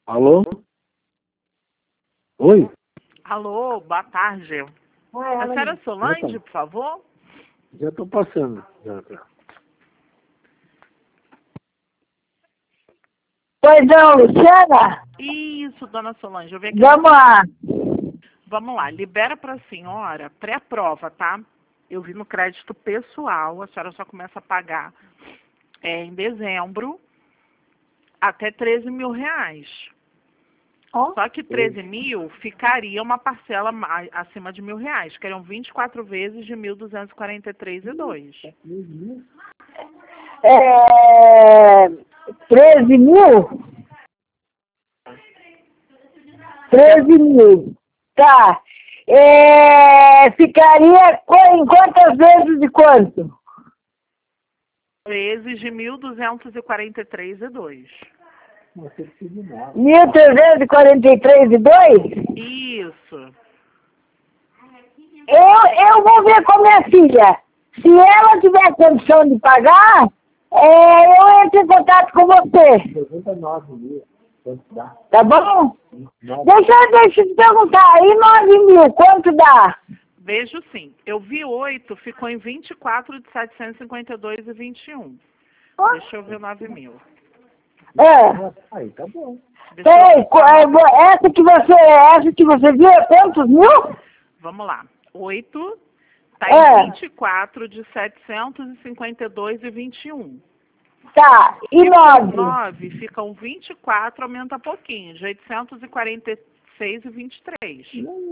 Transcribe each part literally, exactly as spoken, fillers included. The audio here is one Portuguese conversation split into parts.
Alô? Oi? Alô, boa tarde. A senhora Solange, por favor? Já estou passando. Já, já. Pois não, Luciana? Isso, dona Solange, eu vi aqui. Vamos lá. Vamos lá, libera para a senhora pré-prova, tá? Eu vi no crédito pessoal, a senhora só começa a pagar é, em dezembro até treze mil reais. Ó. Só que treze mil ficaria uma parcela mais, acima de mil reais. Seriam vinte e quatro vezes de mil duzentos e quarenta e três e dois. É... treze mil? treze mil. Tá. É... Ficaria em quantas vezes de quanto? Vezes de mil duzentos e quarenta e três e dois. mil trezentos e quarenta e três e dois? Isso. Eu, eu vou ver com a minha filha. Se ela tiver condição de pagar, é, eu entro em contato com você. noventa e nove mil. Quanto dá? Tá bom? Deixa, deixa eu te perguntar. E nove mil, quanto dá? Vejo sim. Eu vi oito, ficou em vinte e quatro de setecentos e cinquenta e dois e vinte e um. Deixa eu ver nove mil. É. Aí, tá bom. Deixa eu- Peraí, qu- é, essa que você, essa que você viu é quantos mil? Vamos lá. oito está É. em vinte e quatro de setecentos e cinquenta e dois e vinte e um. Tá. E nove? nove ficam vinte e quatro, aumenta pouquinho, de oitocentos e quarenta e seis e vinte e três.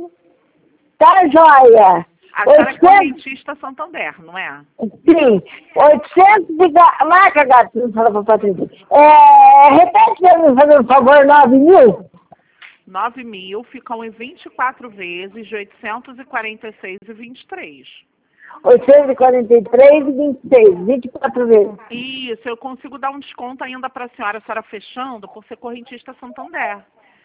Tá joia. A senhora é oitocentos? correntista Santander, não é? Sim. oitocentos de... ga- Marca, gato, não fala pra Patrícia. É, repete pra mim, fazendo favor, nove mil? nove mil ficam em vinte e quatro vezes de oitocentos e quarenta e seis e vinte e três. oitocentos e quarenta e três e vinte e seis, vinte e quatro vezes. Isso, eu consigo dar um desconto ainda para a senhora, a senhora fechando, por ser correntista Santander.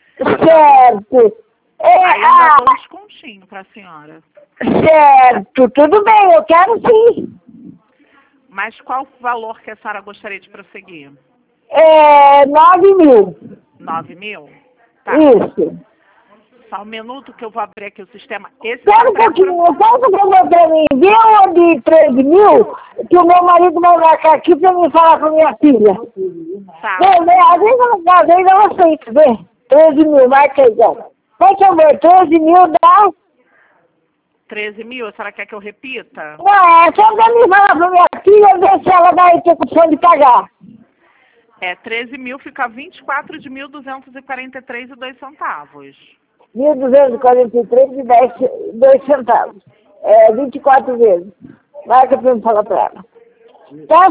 Certo. É, Aí eu ah, ainda dou um descontinho para a senhora. certo, tudo bem, eu quero sim. Mas qual o valor que a senhora gostaria de prosseguir? É, nove mil. nove mil? Tá. Isso. Só um minuto que eu vou abrir aqui o sistema. Esse Espera um tá pouquinho, pré- eu posso fazer pra mim, viu, o de treze mil, que o meu marido vai marcar aqui pra mim falar com minha filha. Tá. Vê, vê, às vezes eu, às vezes eu aceito, vê. treze mil, marca aí, então. Por favor, treze mil dá... treze mil, a senhora quer que eu repita? Não, é só pra mim falar pra minha filha, ver se ela vai ter condição de pagar. É, treze mil fica vinte e quatro de mil duzentos e quarenta e três e dois centavos. mil duzentos e quarenta e três e dois centavos. É, vinte e quatro vezes. Marca pra eu falar pra ela. Tá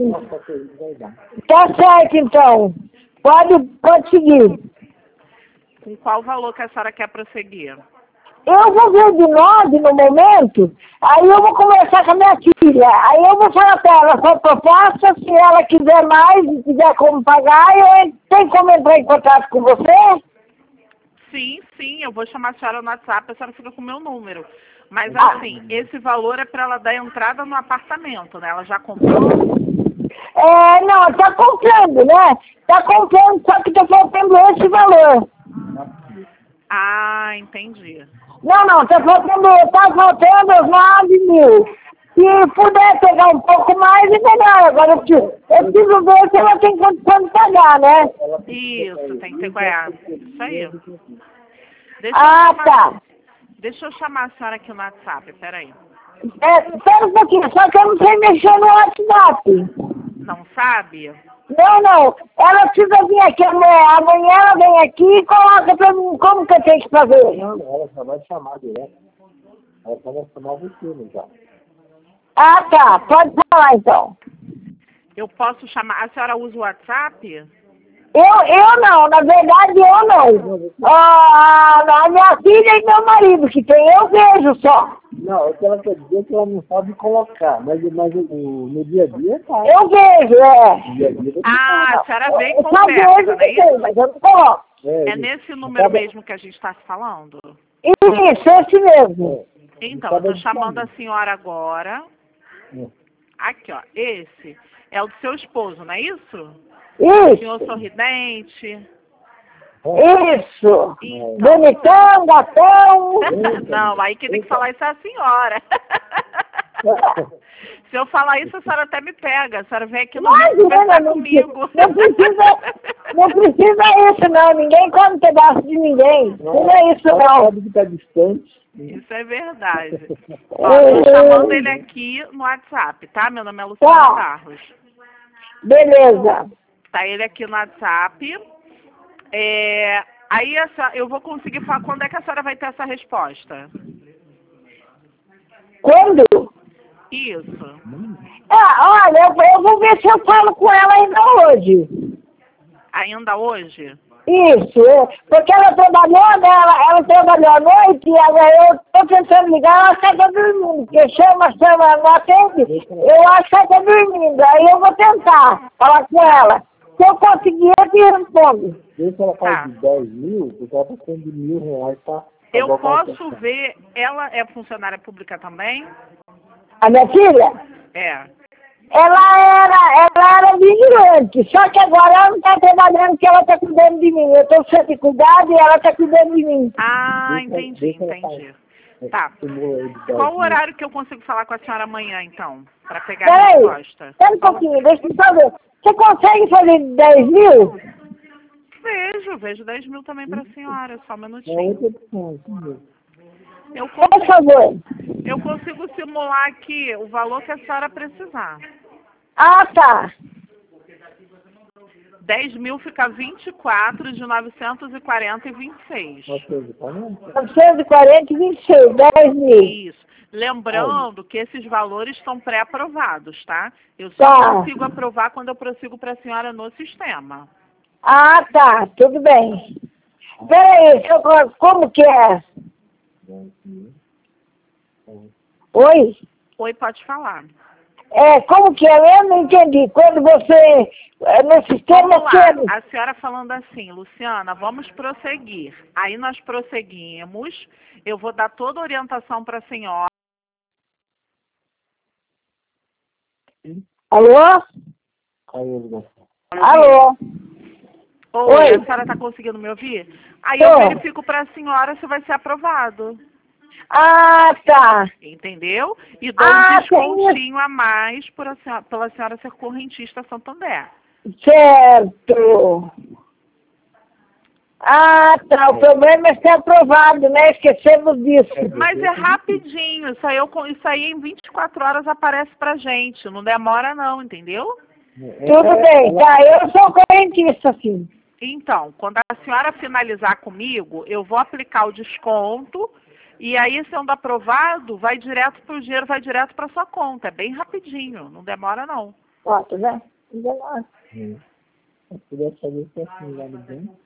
certo. Tá certo, então. Pode, pode seguir. Com qual valor que a senhora quer prosseguir? Eu vou ver de nove no momento, aí eu vou conversar com a minha filha. Aí eu vou falar pra ela sua proposta, se ela quiser mais e quiser como pagar, eu tenho como entrar em contato com você? Sim, sim, eu vou chamar a senhora no WhatsApp, a senhora fica com o meu número. Mas Ah. assim, esse valor é para ela dar entrada no apartamento, né? Ela já comprou? É, não, tá comprando, né? Tá comprando, só que tá faltando esse valor. Ah, entendi. Não, não, tá faltando, tá faltando os nove mil. Se puder pegar um pouco mais, é melhor. Agora eu preciso, eu preciso ver se ela tem condição de pagar, né? Isso, tem que ter cuidado. Isso aí. Deixa eu Ah, chamar, tá. deixa eu chamar a senhora aqui no WhatsApp, peraí. É, espera um pouquinho, só que eu não sei mexer no WhatsApp. Não sabe? Não, não, ela precisa vir aqui amanhã. Amanhã ela vem aqui e coloca pra mim como que eu tenho que fazer. Não, ela só vai chamar direto. Ela só vai chamar você, já. Ah, tá, pode falar então. Eu posso chamar. A senhora usa o WhatsApp? Eu, eu não, na verdade eu não. Ah, a minha filha e meu marido que tem, eu vejo só. Não, o que ela quer dizer é que ela não sabe colocar, mas, mas o- no dia a dia tá. Eu vejo, é. No dia a dia tá. Ah, a senhora vem e Eu só conversa, vejo não é que tem, isso? mas eu não coloco. É nesse número mesmo que a gente está falando? Isso, esse mesmo. Então, eu estou chamando a senhora agora. É. Aqui, ó. Esse é o do seu esposo, não é isso? Isso. Senhor sorridente. Isso! Então. Bonitão, gatão! Não, aí quem tem que falar isso é a senhora. Se eu falar isso, a senhora até me pega. A senhora vem aqui no Rio conversar não, comigo. Não precisa, não precisa isso, não. Ninguém come pedaço de ninguém. Não é isso, não. Sabe que está distante. Isso é verdade. Ó, tô chamando ele aqui no WhatsApp, tá? Meu nome é Luciana Tá. Barros. Beleza. Tá ele aqui no WhatsApp. É, aí a senhora, eu vou conseguir falar quando é que a senhora vai ter essa resposta. Quando? Isso. Ah, olha, eu, eu vou ver se eu falo com ela ainda hoje. Ainda hoje? Isso, é, porque ela trabalhou, né, ela, ela trabalhou à noite e ela, eu estou tentando ligar, ela está dormindo, porque chama, chama, não atende, eu acho que ela está dormindo, aí eu vou tentar falar com ela. Se eu conseguir, eu te respondo. Vê se ela faz Tá. de dez mil, porque ela está sendo de mil reais, tá? Eu posso ver, ela é funcionária pública também? A minha filha, É. ela era, ela era vigilante, só que agora ela não está trabalhando porque ela está cuidando de mim. Eu estou sempre cuidado e ela está cuidando de mim. Ah, entendi, entendi. Tá. Qual o horário que eu consigo falar com a senhora amanhã, então? Para pegar a Peraí, resposta. espera um pouquinho, deixa eu só ver. Você consegue fazer dez mil? Vejo, vejo dez mil também para a senhora, só um É minutinho. outra opção, isso mesmo. Eu Por consigo, favor. eu consigo simular aqui o valor que a senhora precisar. Ah, tá. dez mil fica vinte e quatro de novecentos e quarenta e vinte e seis. Ok, tá vendo? novecentos e quarenta e vinte e seis, dez mil. Isso. Lembrando que esses valores estão pré-aprovados, tá? Eu só Tá. consigo aprovar quando eu prossigo para a senhora no sistema. Ah, tá, tudo bem. Peraí, deixa eu- como que é? Oi? Oi, pode falar. É, como que é? Eu não entendi. Quando você, é, no sistema, Vamos lá, você... a senhora falando assim, Luciana, vamos prosseguir. Aí nós prosseguimos, eu vou dar toda a orientação para a senhora. Alô? Aí, ligação. Alô? Oi, Oi. a senhora está conseguindo me ouvir? Aí Tô. eu verifico para a senhora se vai ser aprovado. Ah, tá. Entendeu? E dou Ah, um descontinho a mais por a senhora, pela senhora ser correntista Santander. Certo. Ah, tá. O problema é ser aprovado, né? Esquecemos disso. Mas é rapidinho, isso aí, eu, isso aí em vinte e quatro horas aparece pra gente, não demora não, entendeu? Tudo bem, tá. Eu sou correntista, sim. Então, quando a senhora finalizar comigo, eu vou aplicar o desconto e aí, sendo aprovado, vai direto pro dinheiro, vai direto pra sua conta. É bem rapidinho, não demora não. Ó, tá vendo? Não demora. Se puder saber se é assim lá no banco.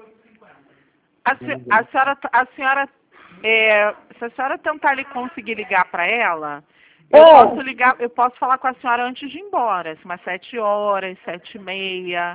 A, se- a senhora, a senhora é, se a senhora tentar ali conseguir ligar para ela, eu É. posso ligar, eu posso falar com a senhora antes de ir embora, assim, umas sete horas, sete e meia.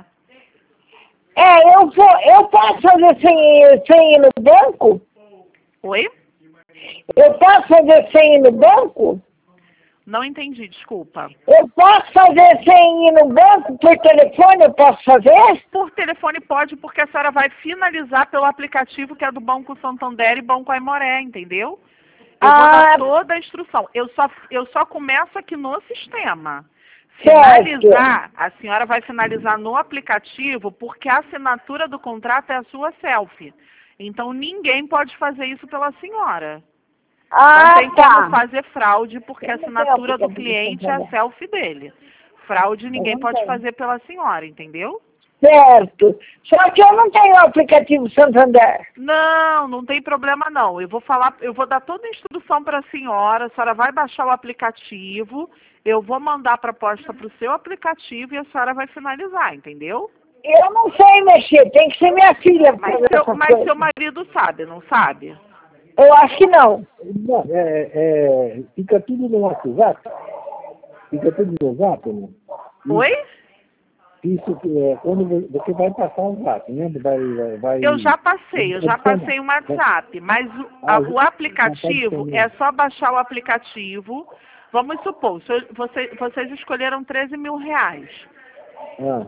É, eu, vou, eu posso fazer sem, sem ir no banco? Oi? Eu posso fazer sem ir no banco? Não entendi, desculpa. Eu posso fazer sem ir no banco? Por telefone eu posso fazer? Por telefone pode, porque a senhora vai finalizar pelo aplicativo que é do Banco Santander e Banco Aimoré, entendeu? Eu vou Ah. dar toda a instrução. Eu só, eu só começo aqui no sistema. Certo. Finalizar, a senhora vai finalizar no aplicativo, porque a assinatura do contrato é a sua selfie. Então, ninguém pode fazer isso pela senhora. Não Ah, tem tá. como fazer fraude, porque a Eu não tenho assinatura do aplicativo cliente é a Santander. selfie dele. Fraude ninguém não pode tenho. fazer pela senhora, entendeu? Certo. Só que eu não tenho o aplicativo Santander. Não, não tem problema não. Eu vou falar, eu vou dar toda a instrução para a senhora, a senhora vai baixar o aplicativo, eu vou mandar a proposta para o seu aplicativo e a senhora vai finalizar, entendeu? Eu não sei mexer, tem que ser minha filha pra Mas fazer seu, essa mas coisa. seu marido sabe, não sabe? Eu acho que não. Não, é, é, fica tudo no WhatsApp? Fica tudo no WhatsApp, né? Oi? Isso, é, quando você vai passar um WhatsApp, né? Vai, vai, vai... Eu já passei, eu já passei o WhatsApp, mas o, a- o aplicativo é só baixar o aplicativo. Vamos supor, se eu- você- vocês escolheram treze mil reais. Ah,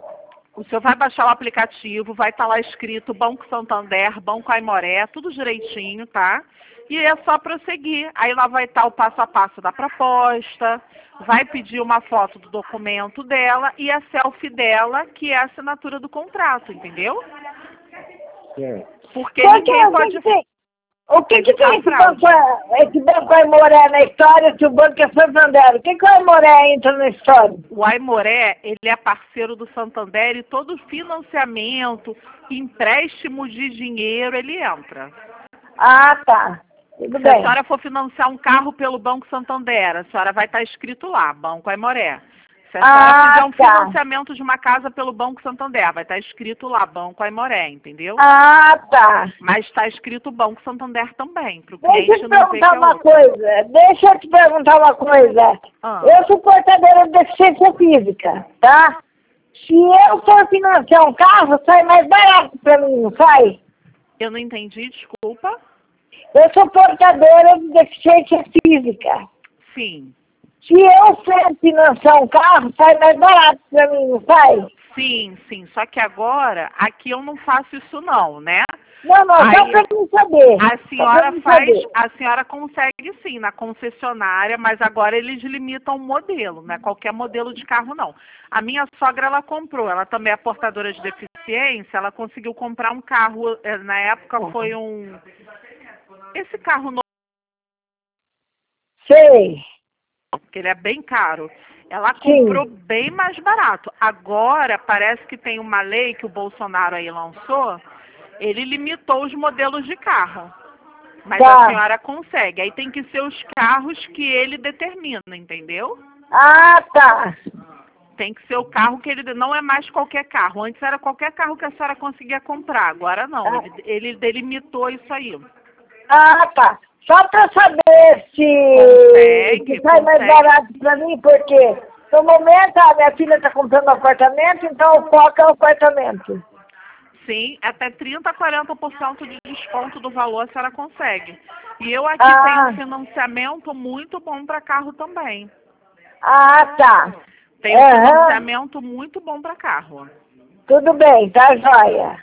O senhor vai baixar o aplicativo, vai estar lá escrito Banco Santander, Banco Aimoré, tudo direitinho, tá? E é só prosseguir. Aí lá vai estar o passo a passo da proposta, vai pedir uma foto do documento dela e a selfie dela, que é a assinatura do contrato, entendeu? Certo. Porque Por ninguém que, pode... o que, que tem? O que, que tem A esse fraude. banco, esse banco Aimoré na história se o banco é Santander? O que, que o Aimoré entra na história? O Aimoré, ele é parceiro do Santander e todo financiamento, empréstimo de dinheiro, ele entra. Ah, tá. Tudo Se a bem. senhora for financiar um carro pelo Banco Santander, a senhora vai estar escrito lá, Banco Aimoré. Se a senhora Ah, fizer um tá. financiamento de uma casa pelo Banco Santander, vai estar escrito lá, Banco Aimoré, entendeu? Ah, tá. Mas está escrito Banco Santander também, para o Deixa eu cliente te não ver que perguntar é uma outro. coisa. Deixa eu te perguntar uma coisa. Ah. Eu sou portadora de deficiência física, tá? Se eu for financiar um carro, sai mais barato pra mim, não sai? Eu não entendi, desculpa. Eu sou portadora de deficiência física. Sim. Se eu for financiar um carro, sai mais barato pra mim, não sai? Sim, sim. Só que agora, aqui eu não faço isso não, né? Não, não, só Aí, pra mim saber. a Só pra senhora mim faz, saber. a senhora consegue sim na concessionária, mas agora eles limitam o modelo, não é qualquer modelo de carro não. A minha sogra, ela comprou, ela também é portadora de deficiência, ela conseguiu comprar um carro, eh, na época foi um, esse carro novo, Sei. que ele é bem caro, ela Sim. comprou bem mais barato. Agora parece que tem uma lei que o Bolsonaro aí lançou, ele limitou os modelos de carro. Mas Tá. a senhora consegue. Aí tem que ser os carros que ele determina, entendeu? Ah, tá. Tem que ser o carro que ele... Não é mais qualquer carro. Antes era qualquer carro que a senhora conseguia comprar. Agora não. Ah. Ele, ele delimitou isso aí. Ah, tá. Só pra saber se, Consegue, se sai mais consegue. barato pra mim, porque no momento a minha filha está comprando um apartamento, então o foco é o apartamento. Sim, até trinta a quarenta por cento de desconto do valor a senhora consegue. E eu aqui Ah. tenho um financiamento muito bom para carro também. Ah, tá. Tem um Aham. financiamento muito bom para carro. Tudo bem, tá joia.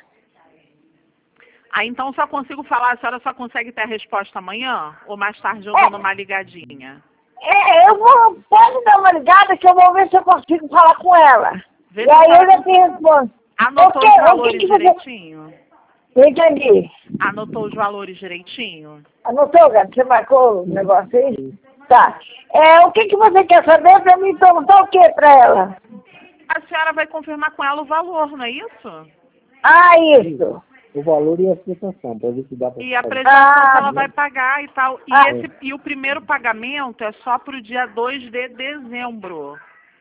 Aí então só consigo falar, a senhora só consegue ter a resposta amanhã? Ou mais tarde eu dou É. uma ligadinha? É, eu vou, pode dar uma ligada que eu vou ver se eu consigo falar com ela. Vê E se a aí senhora eu já te respondo. anotou O que- os o que valores que você- direitinho? Não entendi. Anotou os valores direitinho? Anotou, gato? Você marcou o negócio aí? Tá. É, o que, que você quer saber pra mim perguntar o que pra ela? A senhora vai confirmar com ela o valor, não é isso? Ah, isso. O valor e a prestação, para ver se dá para E a fazer. prestação Ah, que ela vai pagar e tal. E, Ah. esse, e o primeiro pagamento é só para o dia dois de dezembro.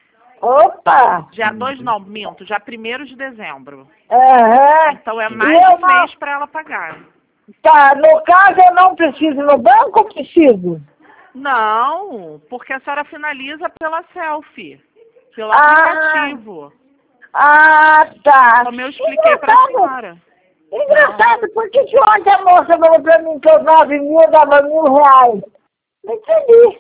Opa! Dia dois não, minto, dia primeiro de dezembro. Aham. Então é E mais eu um não- mês para ela pagar. Tá, no caso eu não preciso no banco ou preciso? Não, porque a senhora finaliza pela selfie, pelo Ah. aplicativo, Ah, tá. como eu expliquei para a Engraçado. senhora. Engraçado, por que que ontem a moça falou pra mim que os nove mil dava mil reais? Não entendi.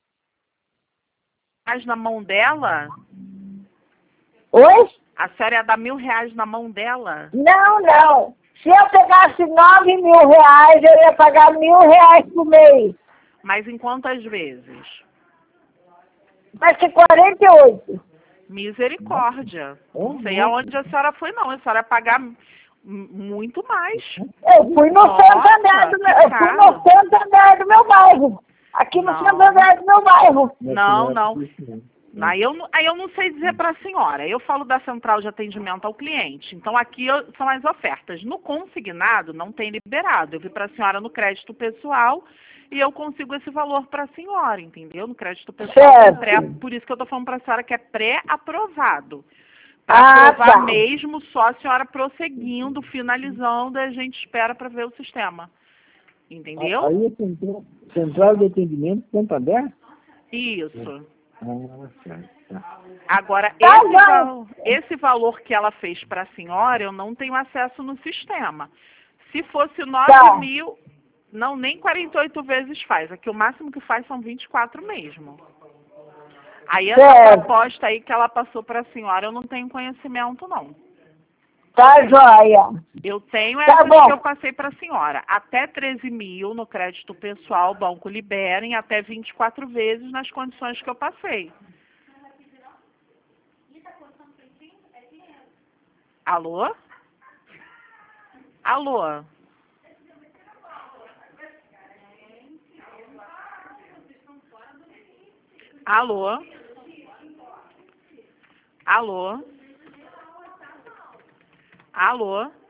Mas na mão dela, Oi? a senhora ia dar mil reais na mão dela? Não, não. Se eu pegasse nove mil reais, eu ia pagar mil reais por mês. Mas em quantas vezes? Vai ser quarenta e oito. Misericórdia. Não Uhum. sei aonde a senhora foi, não. A senhora ia pagar m- muito mais. Eu fui no Nossa, Santander do meu, que eu fui caro. no Santander do meu bairro. Aqui no Não. Santander do meu bairro. Não, é não. difícil, não. Aí eu, não- aí eu não sei dizer para a senhora. Eu falo da central de atendimento ao cliente. Então aqui eu- são as ofertas. No consignado não tem liberado. Eu vi para a senhora no crédito pessoal e eu consigo esse valor para a senhora, entendeu? No crédito pessoal tem Certo. pré, por isso que eu estou falando para a senhora que é pré-aprovado. Para Ah, aprovar tá. mesmo, só a senhora prosseguindo, finalizando, a gente espera para ver o sistema. Entendeu? Aí é central, central de atendimento Santander? Isso. Ah, certo. Tá. Agora, Tá esse, bom. val- esse valor que ela fez para a senhora, eu não tenho acesso no sistema. Se fosse nove Tá. mil, não, nem quarenta e oito vezes faz. Aqui o máximo que faz são vinte e quatro mesmo. Aí essa Certo. proposta aí que ela passou para a senhora, eu não tenho conhecimento, não. Tá joia. Eu tenho Tá essas bom. que eu passei para a senhora. Até treze mil no crédito pessoal, o banco libera em até vinte e quatro vezes nas condições que eu passei. Alô? Alô? Alô? Alô? Alô?